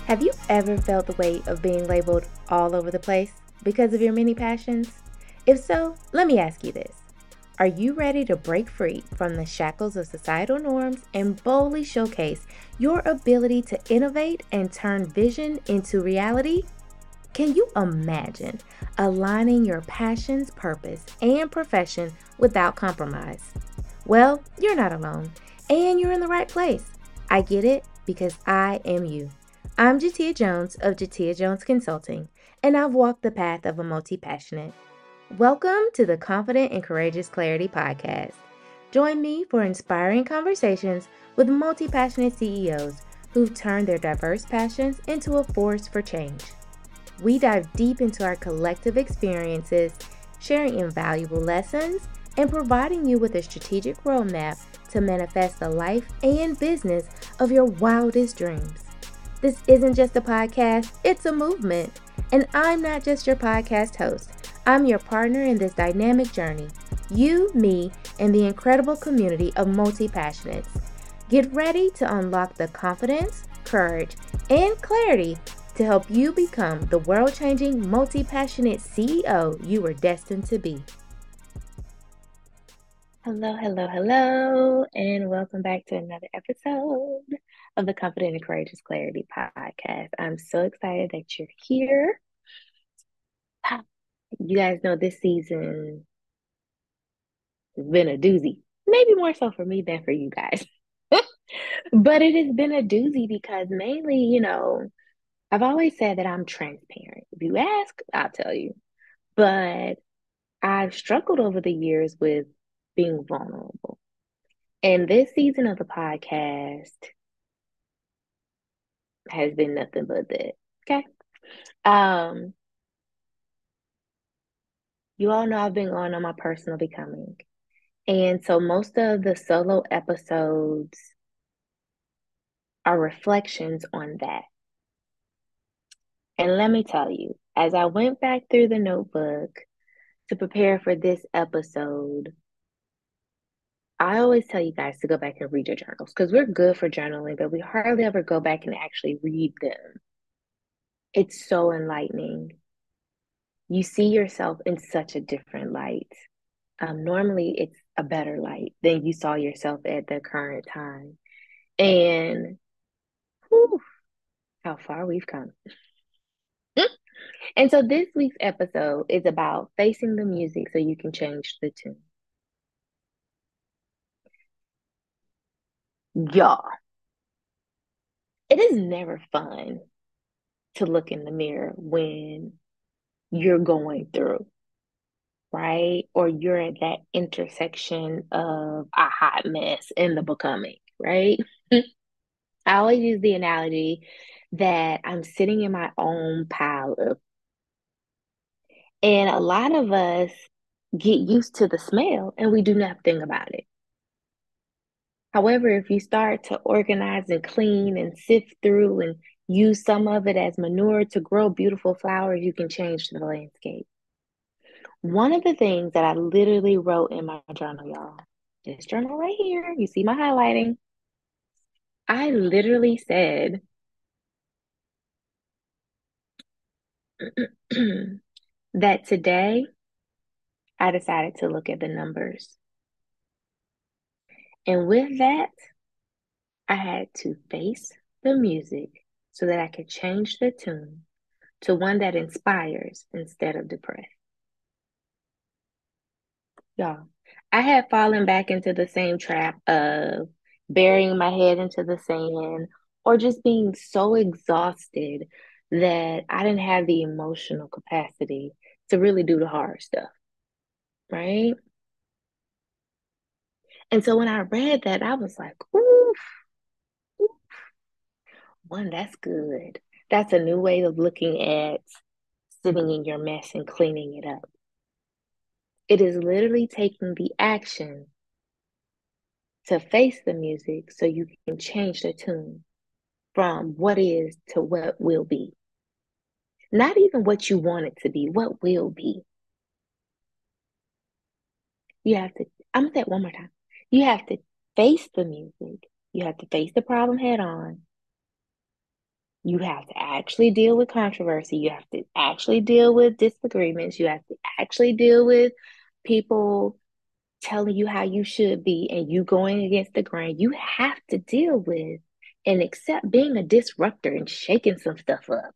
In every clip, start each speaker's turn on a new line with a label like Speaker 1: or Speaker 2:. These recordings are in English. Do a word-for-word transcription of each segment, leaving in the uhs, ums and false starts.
Speaker 1: Have you ever felt the weight of being labeled all over the place because of your many passions? If so, let me ask you this. Are you ready to break free from the shackles of societal norms and boldly showcase your ability to innovate and turn vision into reality? Can you imagine aligning your passions, purpose, and profession without compromise? Well, you're not alone, and you're in the right place. I get it because I am you. I'm Jatia Jones of Jatia Jones Consulting, and I've walked the path of a multi-passionate. Welcome to the Confident and Courageous Clarity Podcast. Join me for inspiring conversations with multi-passionate C E Os who've turned their diverse passions into a force for change. We dive deep into our collective experiences, sharing invaluable lessons, and providing you with a strategic roadmap to manifest the life and business of your wildest dreams. This isn't just a podcast, it's a movement. And I'm not just your podcast host. I'm your partner in this dynamic journey. You, me, and the incredible community of multi-passionates. Get ready to unlock the confidence, courage, and clarity to help you become the world-changing, multi-passionate C E O you were destined to be. Hello, hello, hello, and welcome back to another episode of the Confident and Courageous Clarity Podcast. I'm so excited that you're here. You guys know this season has been a doozy, maybe more so for me than for you guys. But it has been a doozy because mainly, you know, I've always said that I'm transparent. If you ask, I'll tell you. But I've struggled over the years with being vulnerable. And this season of the podcast has been nothing but that. Okay. Um, you all know I've been going on my personal becoming. And so most of the solo episodes are reflections on that. And let me tell you, as I went back through the notebook to prepare for this episode, I always tell you guys to go back and read your journals because we're good for journaling, but we hardly ever go back and actually read them. It's so enlightening. You see yourself in such a different light. Um, normally, it's a better light than you saw yourself at the current time. And whew, how far we've come. And so this week's episode is about facing the music so you can change the tune. Y'all, it is never fun to look in the mirror when you're going through, right? Or you're at that intersection of a hot mess and the becoming, right? I always use the analogy that I'm sitting in my own pile of, and a lot of us get used to the smell and we do nothing about it. However, if you start to organize and clean and sift through and use some of it as manure to grow beautiful flowers, you can change the landscape. One of the things that I literally wrote in my journal, y'all, this journal right here, you see my highlighting. I literally said, that today I decided to look at the numbers. And with that, I had to face the music so that I could change the tune to one that inspires instead of depressed. Y'all, I had fallen back into the same trap of burying my head into the sand or just being so exhausted that I didn't have the emotional capacity to really do the hard stuff, right? And so when I read that, I was like, oof, oof, one, that's good. That's a new way of looking at sitting in your mess and cleaning it up. It is literally taking the action to face the music so you can change the tune from what is to what will be. Not even what you want it to be, what will be. You have to, I'm gonna say it one more time. You have to face the music. You have to face the problem head on You have to actually deal with controversy. You have to actually deal with disagreements. You have to actually deal with people telling you how you should be and you going against the grain. You have to deal with and accept being a disruptor and shaking some stuff up.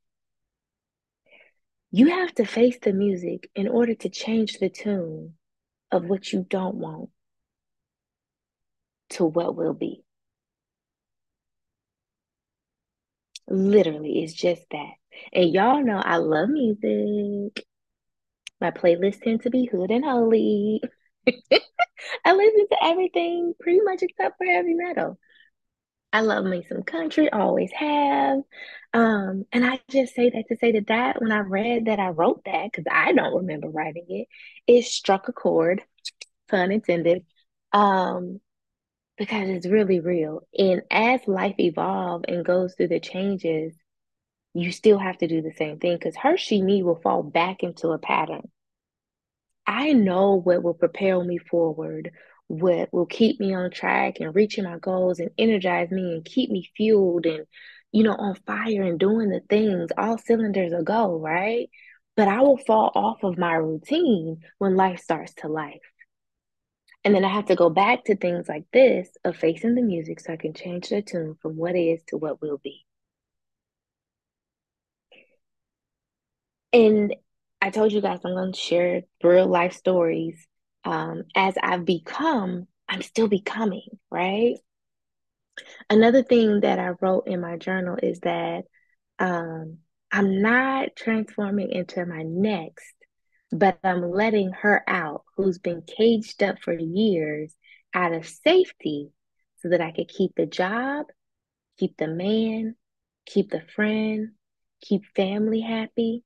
Speaker 1: You have to face the music in order to change the tune of what you don't want to what will be. Literally, it's just that. And y'all know I love music. My playlists tend to be hood and holy. I listen to everything pretty much except for heavy metal. I love me some country, always have. Um, and I just say that to say that that when I read that I wrote that, because I don't remember writing it, it struck a chord, pun intended, um, because it's really real. And as life evolves and goes through the changes, you still have to do the same thing because Hershey me will fall back into a pattern. I know what will propel me forward, what will keep me on track and reaching my goals and energize me and keep me fueled and, you know, on fire and doing the things, all cylinders a go, right? But I will fall off of my routine when life starts to life. And then I have to go back to things like this of facing the music so I can change the tune from what is to what will be. And I told you guys I'm going to share real life stories. Um, as I've become, I'm still becoming, right? Another thing that I wrote in my journal is that um, I'm not transforming into my next, but I'm letting her out, who's been caged up for years, out of safety so that I could keep the job, keep the man, keep the friend, keep family happy.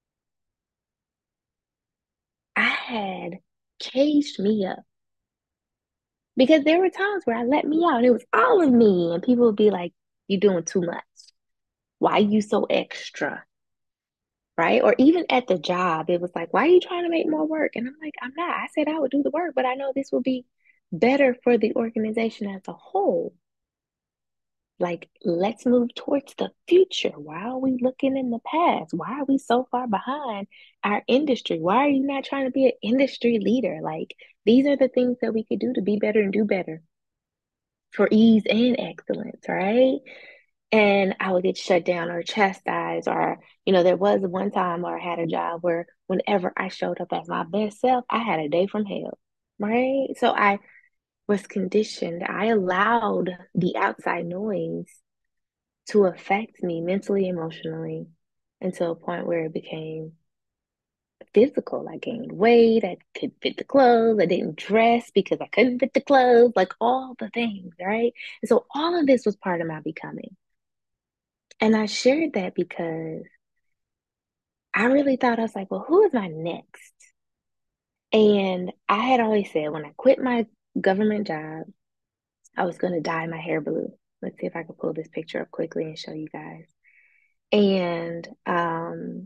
Speaker 1: I had caged me up because there were times where I let me out and it was all of me, and people would be like, "You're doing too much. Why are you so extra?" Right? Or even at the job, it was like, "Why are you trying to make more work?" And I'm like, "I'm not. I said I would do the work, but I know this will be better for the organization as a whole. Like, let's move towards the future. Why are we looking in the past? Why are we so far behind our industry? Why are you not trying to be an industry leader? Like, these are the things that we could do to be better and do better for ease and excellence, right?" And I would get shut down or chastised, or, you know, there was one time where I had a job where whenever I showed up as my best self, I had a day from hell, right? So I was conditioned. I allowed the outside noise to affect me mentally, emotionally, until a point where it became physical. I gained weight. I could fit the clothes. I didn't dress because I couldn't fit the clothes, like all the things, right? And so all of this was part of my becoming. And I shared that because I really thought, I was like, well, who is my next? And I had always said when I quit my government job, I was going to dye my hair blue. Let's see if I can pull this picture up quickly and show you guys. And um,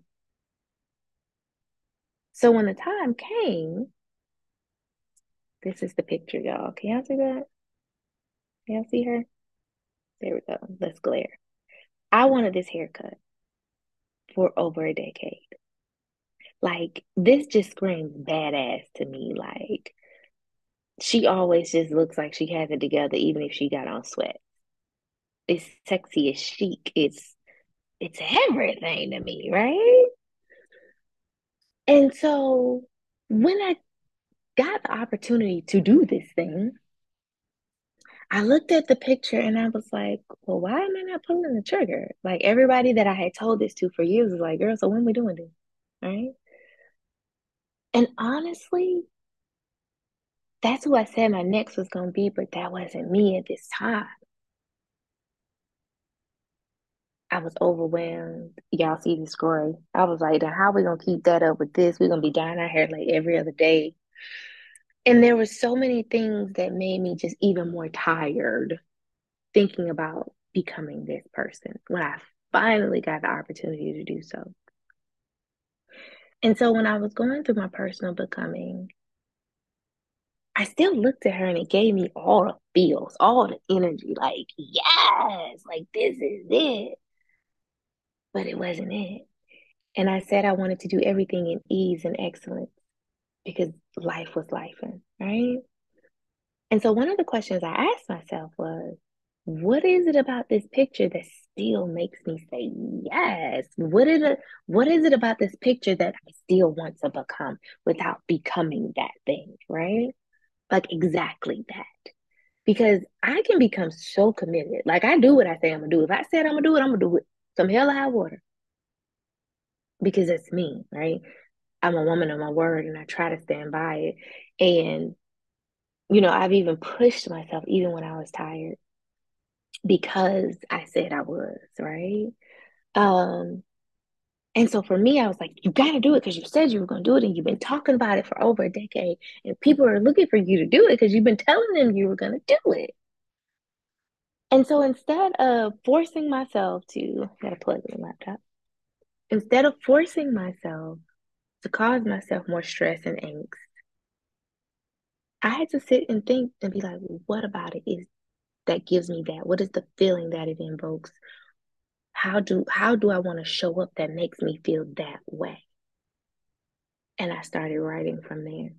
Speaker 1: so when the time came, this is the picture, y'all. Can y'all see that? Can y'all see her? There we go. Let's glare. I wanted this haircut for over a decade. Like, this just screams badass to me. Like, she always just looks like she has it together, even if she got on sweat. It's sexy, it's chic, it's it's everything to me, right? And so when I got the opportunity to do this thing, I looked at the picture and I was like, well, why am I not pulling the trigger? Like, everybody that I had told this to for years was like, girl, so when we doing this? Right? And honestly, that's who I said my next was gonna be, but that wasn't me at this time. I was overwhelmed. Y'all see the story. I was like, how are we gonna keep that up with this? We're gonna be dyeing our hair like every other day. And there were so many things that made me just even more tired thinking about becoming this person when I finally got the opportunity to do so. And so when I was going through my personal becoming, I still looked at her and it gave me all the feels, all the energy, like, yes, like this is it. but it wasn't it. And I said I wanted to do everything in ease and excellence because life was life, right? And so one of the questions I asked myself was, what is it about this picture that still makes me say yes? What is it, what is it about this picture that I still want to become without becoming that thing, right? Like exactly that. Because I can become so committed. Like I do what I say I'm gonna do. If I said I'm gonna do it, I'm gonna do it. Some hell or high water. Because it's me, right? I'm a woman of my word and I try to stand by it. And, you know, I've even pushed myself even when I was tired because I said I was, right? Um, and so for me, I was like, you gotta do it because you said you were gonna do it and you've been talking about it for over a decade, and people are looking for you to do it because you've been telling them you were gonna do it. And so instead of forcing myself to, I gotta plug in the laptop, instead of forcing myself to cause myself more stress and angst, I had to sit and think and be like, well, what about it is that gives me that? What is the feeling that it invokes? How do how do I want to show up that makes me feel that way? And I started writing from there.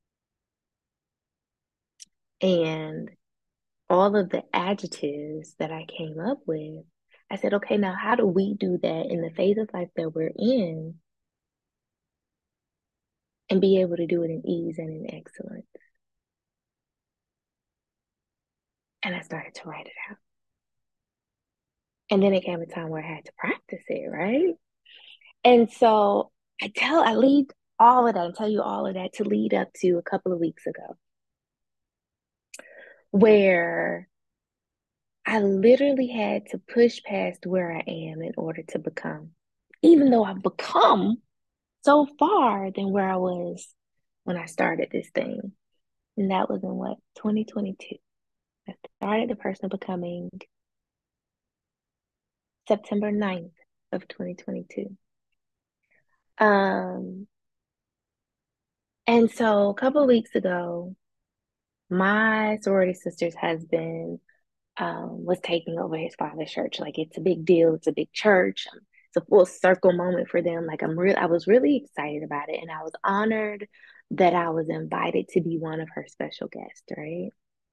Speaker 1: And all of the adjectives that I came up with, I said, okay, now how do we do that in the phase of life that we're in and be able to do it in ease and in excellence? And I started to write it out. And then it came a time where I had to practice it, right? And so I tell, I lead all of that and tell you all of that to lead up to a couple of weeks ago, where I literally had to push past where I am in order to become, even though I've become so far than where I was when I started this thing. And that was in what, twenty twenty-two. I started the personal becoming September ninth of twenty twenty-two. Um, and so a couple of weeks ago, my sorority sister's husband um, was taking over his father's church. Like it's a big deal. It's a big church. Um, It's a full circle moment for them. Like I'm real. I was really excited about it, and I was honored that I was invited to be one of her special guests. Right,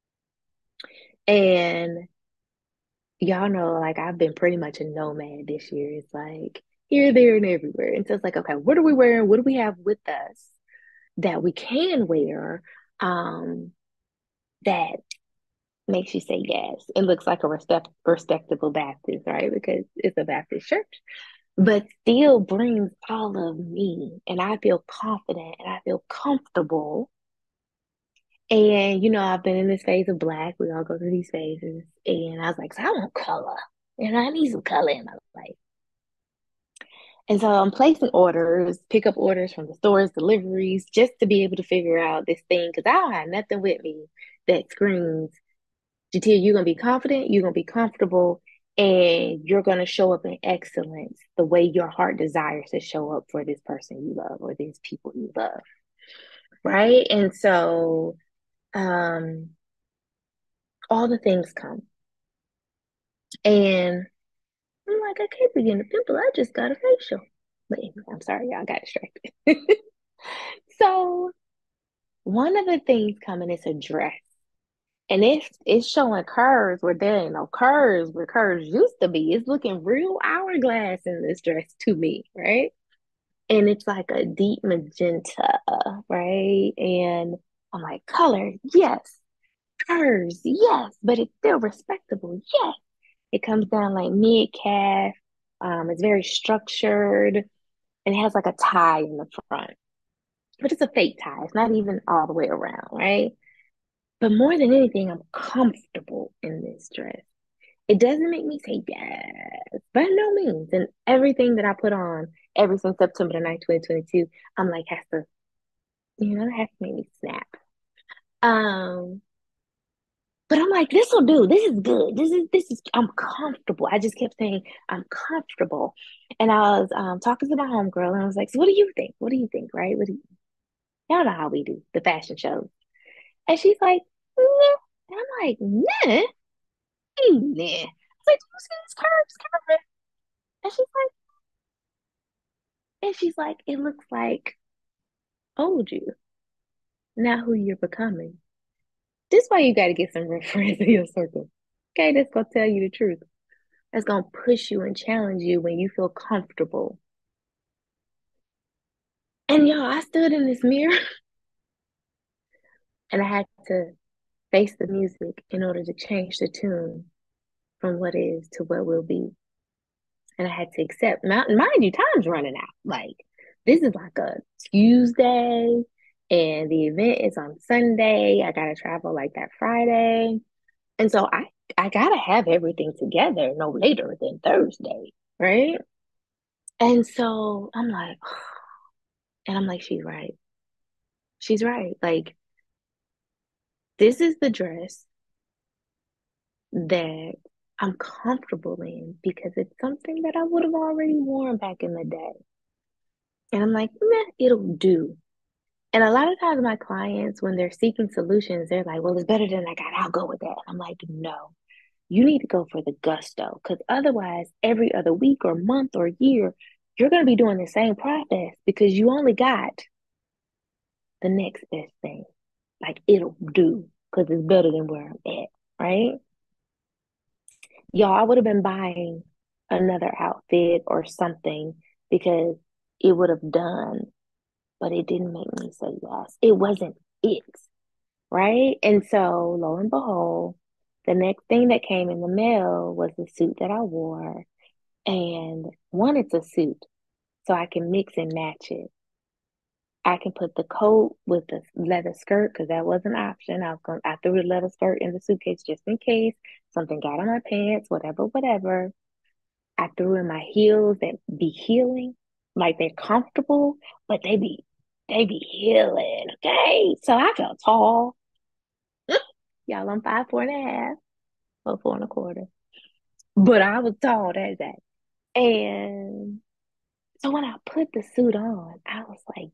Speaker 1: and y'all know, like I've been pretty much a nomad this year. It's like here, there, and everywhere. And so it's like, okay, what are we wearing? What do we have with us that we can wear? Um, that makes you say yes. It looks like a respect, respectable Baptist, right? Because it's a Baptist church, but still brings all of me. And I feel confident and I feel comfortable. And, you know, I've been in this phase of black. We all go through these phases. And I was like, so I want color. And I need some color in my life. And so I'm placing orders, pick up orders from the stores, deliveries, just to be able to figure out this thing. Because I don't have nothing with me that screams Jatia, you're gonna be confident, you're gonna be comfortable, and you're gonna show up in excellence the way your heart desires to show up for this person you love or these people you love. Right. And so um all the things come. And I'm like, I can't begin to pimple. I just got a facial. But anyway, I'm sorry, y'all got distracted. So one of the things coming is a dress. And it's it's showing curves where there ain't no curves where curves used to be. It's looking real hourglass in this dress to me, right? And it's like a deep magenta, right? And I'm like, color, yes. Curves, yes, but it's still respectable, yes. It comes down like mid calf. Um, it's very structured and it has like a tie in the front, but it's a fake tie. It's not even all the way around, right? But more than anything, I'm comfortable in this dress. It doesn't make me say yes, by no means. And everything that I put on ever since September the ninth, twenty twenty-two, I'm like, has to, you know, it has to make me snap. Um, but I'm like, this will do. This is good. This is this is I'm comfortable. I just kept saying I'm comfortable. And I was um talking to my homegirl and I was like, so what do you think? What do you think? Right? What do you y'all know how we do the fashion shows. And she's like, nah. And I'm like, nah, nah. I was like, do you see this curve? This curve? And she's like, And she's like, it looks like old you, not who you're becoming. This is why you got to get some real friends in your circle. Okay, that's gonna tell you the truth. That's gonna push you and challenge you when you feel comfortable. And y'all, I stood in this mirror and I had to face the music in order to change the tune from what is to what will be. And I had to accept, mind you, time's running out. Like, this is like a Tuesday, and the event is on Sunday. I gotta travel like that Friday. And so I I gotta have everything together no later than Thursday, right? And so I'm like, and I'm like, she's right. She's right. Like, this is the dress that I'm comfortable in because it's something that I would have already worn back in the day. And I'm like, meh, it'll do. And a lot of times my clients, when they're seeking solutions, they're like, well, it's better than I got. I'll go with that. I'm like, no, you need to go for the gusto because otherwise, every other week or month or year, you're going to be doing the same process because you only got the next best thing. Like it'll do because it's better than where I'm at, right? Y'all, I would have been buying another outfit or something because it would have done, but it didn't make me say yes. It wasn't it, right? And so, lo and behold, the next thing that came in the mail was the suit that I wore. And one, it's a suit, so I can mix and match it. I can put the coat with the leather skirt because that was an option. I was going, I threw the leather skirt in the suitcase just in case something got on my pants, whatever, whatever. I threw in my heels that be healing, like they're comfortable, but they be they be healing. Okay, so I felt tall. Y'all, I'm five four and a half, or four and a quarter, but I was tall. That's that. And so when I put the suit on, I was like,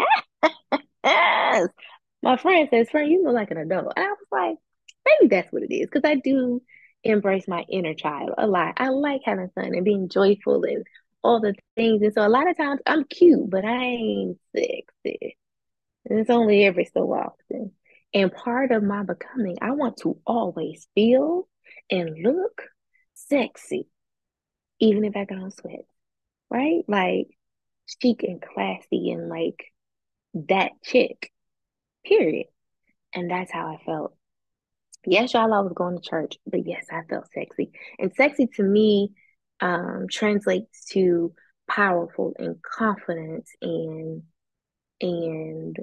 Speaker 1: yes. My friend says, friend, you look like an adult. And I was like, maybe that's what it is. Because I do embrace my inner child a lot. I like having fun and being joyful and all the things. And so a lot of times I'm cute, but I ain't sexy. And it's only every so often. And part of my becoming, I want to always feel and look sexy, even if I don't sweat, right? Like chic and classy and like that chick, period. And that's how I felt. Yes, y'all, I was going to church, but yes, I felt sexy. And sexy to me um, translates to powerful and confidence and and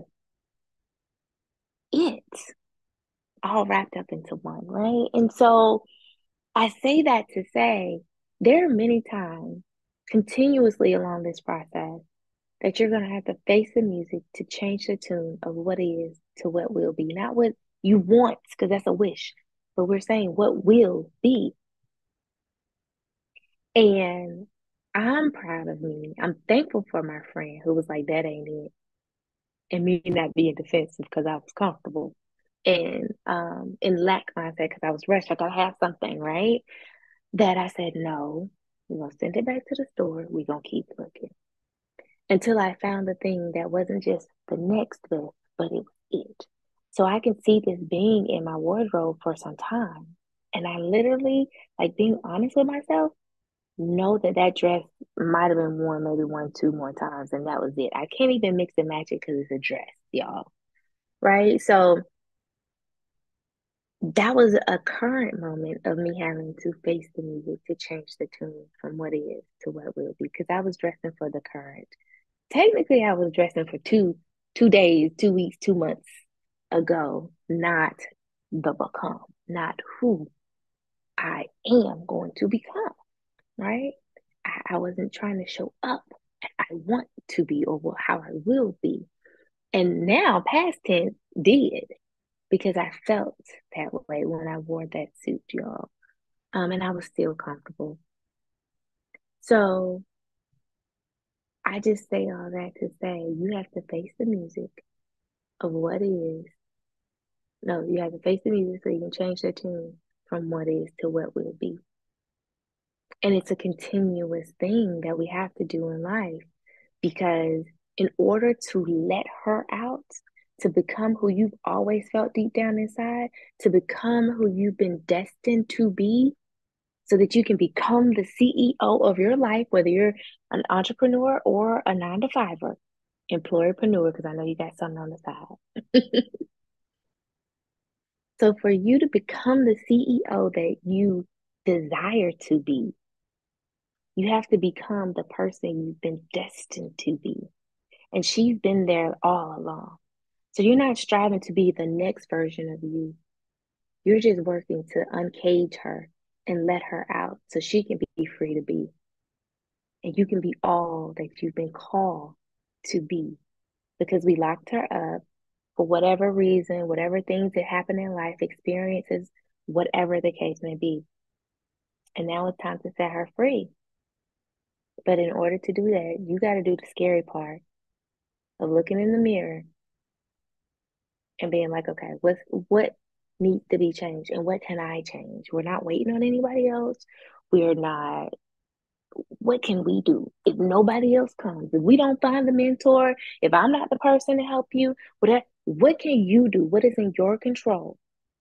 Speaker 1: it all wrapped up into one, right? And so I say that to say there are many times continuously along this process that you're going to have to face the music to change the tune of what is to what will be, not what you want, because that's a wish, but we're saying what will be. And I'm proud of me. I'm thankful for my friend who was like, that ain't it. And me not being defensive because I was comfortable and um in lack mindset because I was rushed. I gotta have something, right? That I said, no, we're gonna send it back to the store. We're gonna keep looking until I found the thing that wasn't just the next best, but it was it. So I can see this being in my wardrobe for some time. And I literally, like being honest with myself, know that that dress might have been worn maybe one, two more times, and that was it. I can't even mix and match it because it's a dress, y'all. Right? So that was a current moment of me having to face the music to change the tune from what is to what will be because I was dressing for the current. Technically, I was dressing for two two days, two weeks, two months ago, not the become, not who I am going to become, right? I, I wasn't trying to show up. I want to be or how I will be. And now, past tense did because I felt that way when I wore that suit, y'all. Um, and I was still comfortable. So I just say all that to say you have to face the music of what is. No, you have to face the music so you can change the tune from what is to what will be. And it's a continuous thing that we have to do in life Because in order to let her out, to become who you've always felt deep down inside, to become who you've been destined to be, so that you can become the C E O of your life, whether you're an entrepreneur or a nine to fiver, employerpreneur, because I know you got something on the side. So for you to become the C E O that you desire to be, you have to become the person you've been destined to be. And she's been there all along. So you're not striving to be the next version of you. You're just working to uncage her and let her out so she can be free to be. And you can be all that you've been called to be. Because we locked her up for whatever reason, whatever things that happen in life, experiences, whatever the case may be. And now it's time to set her free. But in order to do that, you got to do the scary part of looking in the mirror and being like, okay, what's, what needs to be changed and what can I change? We're not waiting on anybody else. We're not, what can we do? If nobody else comes, if we don't find the mentor, if I'm not the person to help you, whatever, what can you do? What is in your control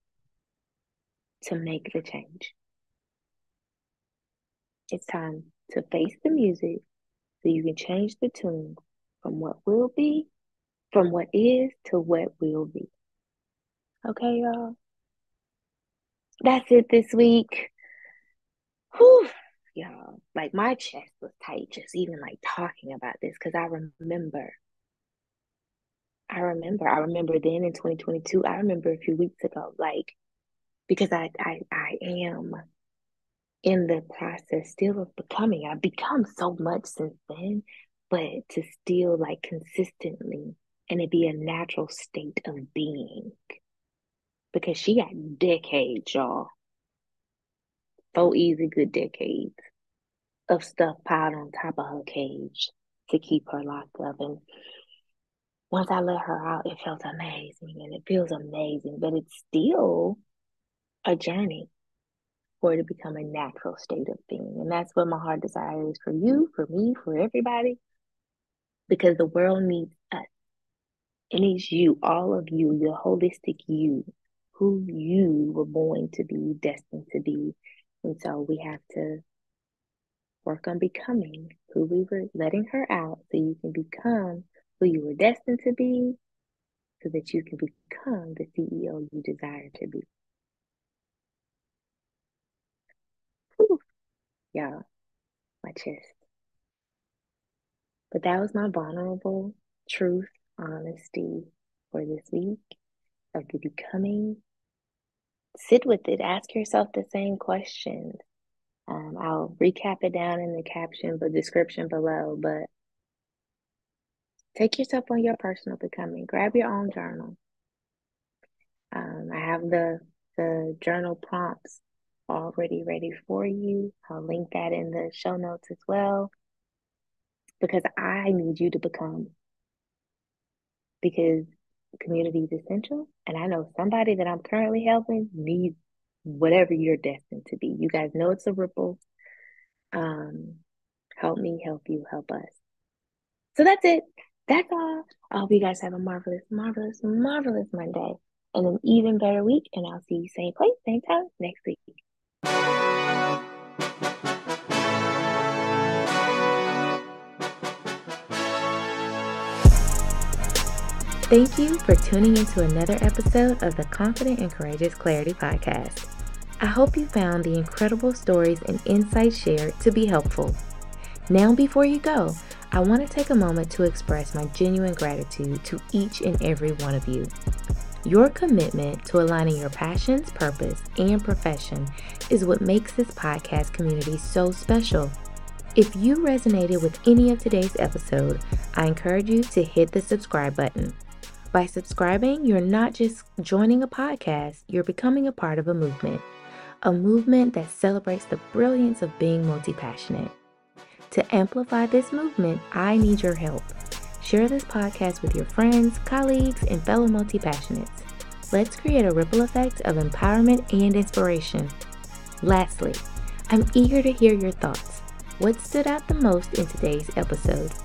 Speaker 1: to make the change? It's time to face the music so you can change the tune from what will be, from what is to what will be. Okay, y'all? That's it this week. Whew, y'all. Like my chest was tight just even like talking about this because I remember. I remember. I remember then in twenty twenty-two. I remember a few weeks ago, like because I I I am in the process still of becoming. I've become so much since then, but to still like consistently and it be a natural state of being. Because she got decades, y'all. Four easy good decades of stuff piled on top of her cage to keep her locked up. And once I let her out, it felt amazing and it feels amazing, but it's still a journey for it to become a natural state of being. And that's what my heart desire is for you, for me, for everybody, because the world needs us. It needs you, all of you, your holistic you, who you were born to be, destined to be. And so we have to work on becoming who we were letting her out so you can become who you were destined to be so that you can become the C E O you desire to be. Whew. Y'all, my chest. But that was my vulnerable truth, honesty for this week of the becoming. Sit with it. Ask yourself the same questions. Um, I'll recap it down in the caption, the description below, but take yourself on your personal becoming. Grab your own journal. Um, I have the the journal prompts already ready for you. I'll link that in the show notes as well because I need you to become. Because community is essential, and I know somebody that I'm currently helping needs whatever you're destined to be. You guys know it's a ripple. Um, help me, help you, help us. So that's it. That's all. I hope you guys have a marvelous, marvelous, marvelous Monday and an even better week. And I'll see you same place, same time next week. Thank you for tuning into another episode of the Confident and Courageous Clarity Podcast. I hope you found the incredible stories and insights shared to be helpful. Now, before you go, I want to take a moment to express my genuine gratitude to each and every one of you. Your commitment to aligning your passions, purpose, and profession is what makes this podcast community so special. If you resonated with any of today's episode, I encourage you to hit the subscribe button. By subscribing, you're not just joining a podcast, you're becoming a part of a movement. A movement that celebrates the brilliance of being multi-passionate. To amplify this movement, I need your help. Share this podcast with your friends, colleagues, and fellow multi-passionates. Let's create a ripple effect of empowerment and inspiration. Lastly, I'm eager to hear your thoughts. What stood out the most in today's episode?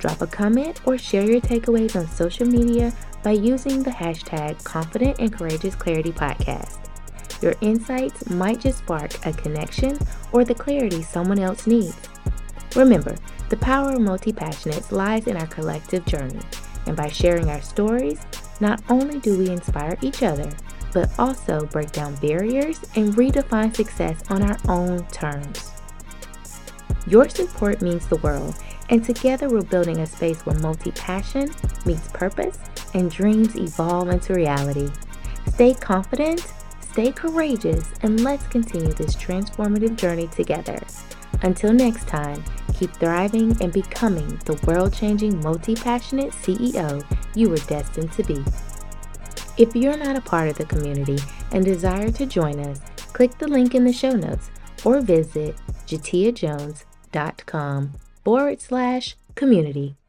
Speaker 1: Drop a comment or share your takeaways on social media by using the hashtag Confident and Courageous Clarity Podcast. Your insights might just spark a connection or the clarity someone else needs. Remember, the power of Multi-Passionates lies in our collective journey, and by sharing our stories, not only do we inspire each other, but also break down barriers and redefine success on our own terms. Your support means the world, and together we're building a space where multi-passion meets purpose and dreams evolve into reality. Stay confident, stay courageous, and let's continue this transformative journey together. Until next time, keep thriving and becoming the world-changing multi-passionate C E O you were destined to be. If you're not a part of the community and desire to join us, click the link in the show notes or visit jatiajones.com forward slash community.